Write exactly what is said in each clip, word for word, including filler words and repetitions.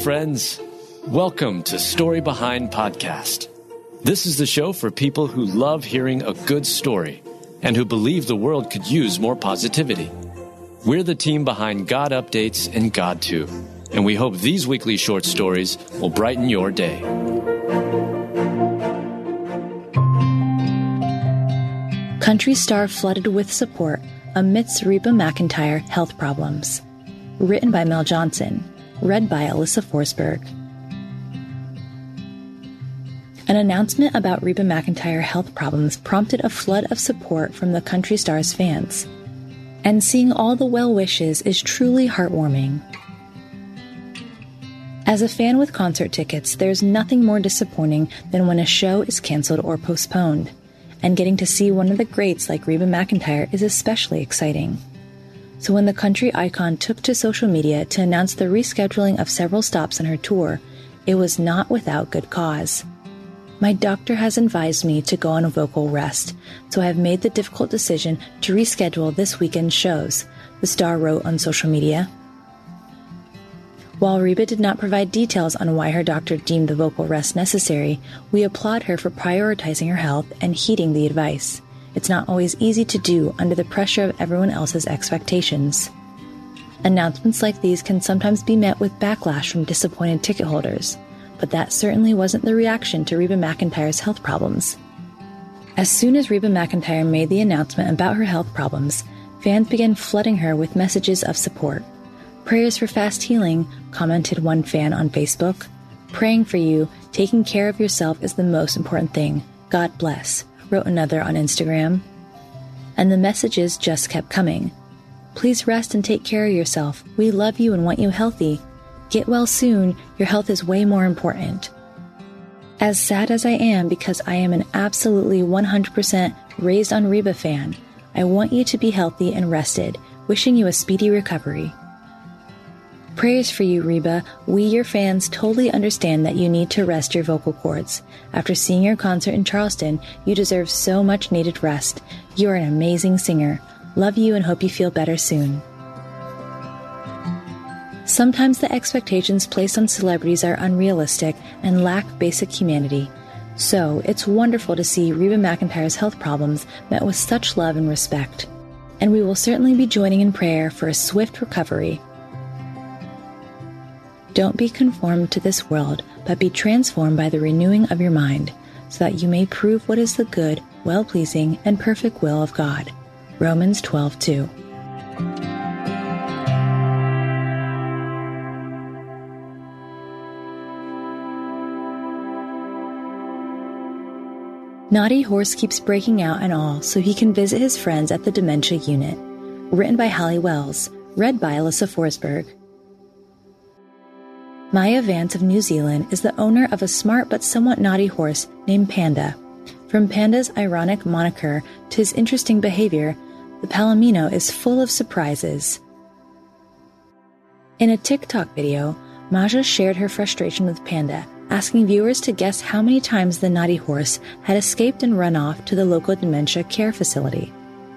friends. Welcome to Story Behind Podcast. This is the show for people who love hearing a good story and who believe the world could use more positivity. We're the team behind God Updates and God Too, and we hope these weekly short stories will brighten your day. Country star flooded with support amidst Reba McEntire health problems. Written by Mel Johnson. Read by Alyssa Forsberg. An announcement about Reba McEntire health problems prompted a flood of support from the country star's fans. And seeing all the well wishes is truly heartwarming. As a fan with concert tickets, there's nothing more disappointing than when a show is canceled or postponed. And getting to see one of the greats like Reba McEntire is especially exciting. So when the country icon took to social media to announce the rescheduling of several stops on her tour, it was not without good cause. My doctor has advised me to go on a vocal rest, so I have made the difficult decision to reschedule this weekend's shows, the star wrote on social media. While Reba did not provide details on why her doctor deemed the vocal rest necessary, we applaud her for prioritizing her health and heeding the advice. It's not always easy to do under the pressure of everyone else's expectations. Announcements like these can sometimes be met with backlash from disappointed ticket holders, but that certainly wasn't the reaction to Reba McEntire's health problems. As soon as Reba McEntire made the announcement about her health problems, fans began flooding her with messages of support. "Prayers for fast healing," commented one fan on Facebook. "Praying for you, taking care of yourself is the most important thing. God bless," wrote another on Instagram. And the messages just kept coming. "Please rest and take care of yourself. We love you and want you healthy. Get well soon. Your health is way more important." As sad as I am because I am an absolutely one hundred percent raised on Reba fan, I want you to be healthy and rested. Wishing you a speedy recovery. Prayers for you, Reba. We, your fans, totally understand that you need to rest your vocal cords. After seeing your concert in Charleston, you deserve so much needed rest. You are an amazing singer. Love you and hope you feel better soon. Sometimes the expectations placed on celebrities are unrealistic and lack basic humanity. So, it's wonderful to see Reba McEntire's health problems met with such love and respect. And we will certainly be joining in prayer for a swift recovery. Don't be conformed to this world, but be transformed by the renewing of your mind, so that you may prove what is the good, well-pleasing, and perfect will of God. Romans twelve two. Naughty Horse keeps breaking out and all so he can visit his friends at the dementia unit. Written by Hallie Wells. Read by Alyssa Forsberg. Maya Vance of New Zealand is the owner of a smart but somewhat naughty horse named Panda. From Panda's ironic moniker to his interesting behavior, the Palomino is full of surprises. In a TikTok video, Maja shared her frustration with Panda, asking viewers to guess how many times the naughty horse had escaped and run off to the local dementia care facility.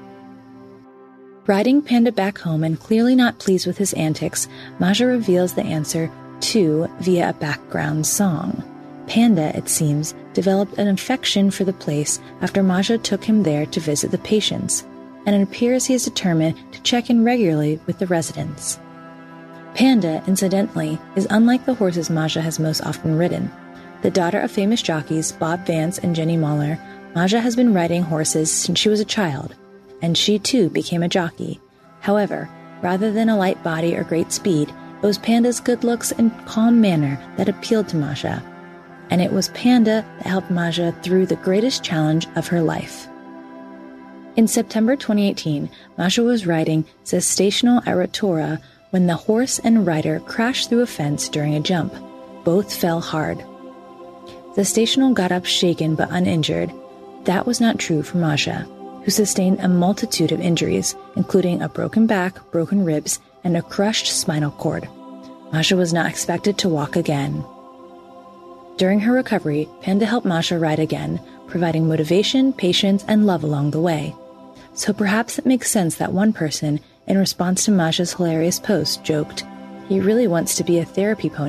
Riding Panda back home and clearly not pleased with his antics, Maja reveals the answer two via a background song. Panda, it seems, developed an affection for the place after Maja took him there to visit the patients, and it appears he is determined to check in regularly with the residents. Panda, incidentally, is unlike the horses Maja has most often ridden. The daughter of famous jockeys Bob Vance and Jenny Mahler, Maja has been riding horses since she was a child, and she too became a jockey. However, rather than a light body or great speed, it was Panda's good looks and calm manner that appealed to Maja. And it was Panda that helped Maja through the greatest challenge of her life. In September twenty eighteen, Maja was riding Zestational at Rotorua when the horse and rider crashed through a fence during a jump. Both fell hard. Zestational got up shaken but uninjured. That was not true for Maja, who sustained a multitude of injuries, including a broken back, broken ribs, and a crushed spinal cord. Maja was not expected to walk again. During her recovery, Panda helped Maja ride again, providing motivation, patience, and love along the way. So perhaps it makes sense that one person, in response to Maja's hilarious post, joked, "He really wants to be a therapy pony.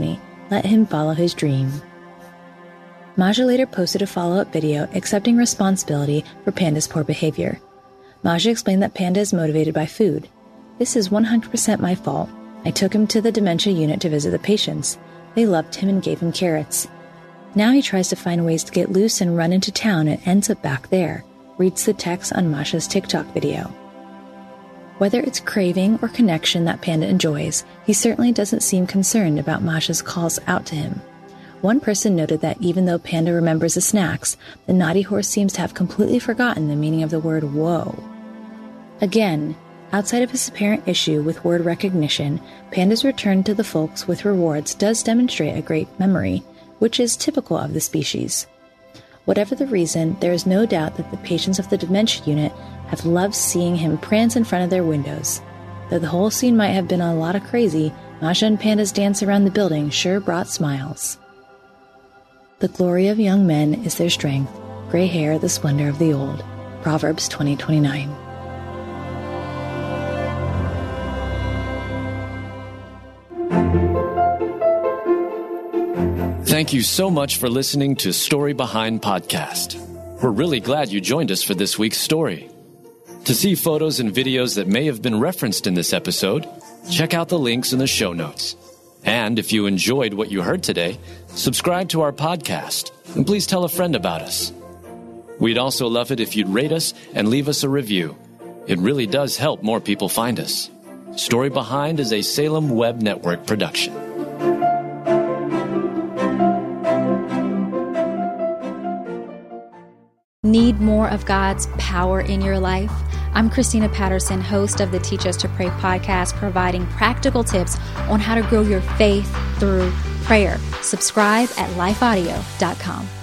let him follow his dream. Maja later posted a follow-up video accepting responsibility for Panda's poor behavior. Maja explained that Panda is motivated by food. This is one hundred percent my fault. I took him to the dementia unit to visit the patients. They loved him and gave him carrots. Now he tries to find ways to get loose and run into town and ends up back there, reads the text on Maja's TikTok video. Whether it's craving or connection that Panda enjoys, he certainly doesn't seem concerned about Maja's calls out to him. One person noted that even though Panda remembers the snacks, the naughty horse seems to have completely forgotten the meaning of the word whoa. Again, outside of his apparent issue with word recognition, Panda's return to the folks with rewards does demonstrate a great memory, which is typical of the species. Whatever the reason, there is no doubt that the patients of the dementia unit have loved seeing him prance in front of their windows. Though the whole scene might have been a lot of crazy, Maja and Panda's dance around the building sure brought smiles. The glory of young men is their strength, gray hair the splendor of the old. Proverbs twenty twenty-nine. Thank you so much for listening to Story Behind Podcast. We're really glad you joined us for this week's story. To see photos and videos that may have been referenced in this episode, check out the links in the show notes. And if you enjoyed what you heard today, subscribe to our podcast, and please tell a friend about us. We'd also love it if you'd rate us and leave us a review. It really does help more people find us. Story Behind is a Salem Web Network production. Need more of God's power in your life? I'm Christina Patterson, host of the Teach Us to Pray podcast, providing practical tips on how to grow your faith through prayer. Subscribe at life audio dot com.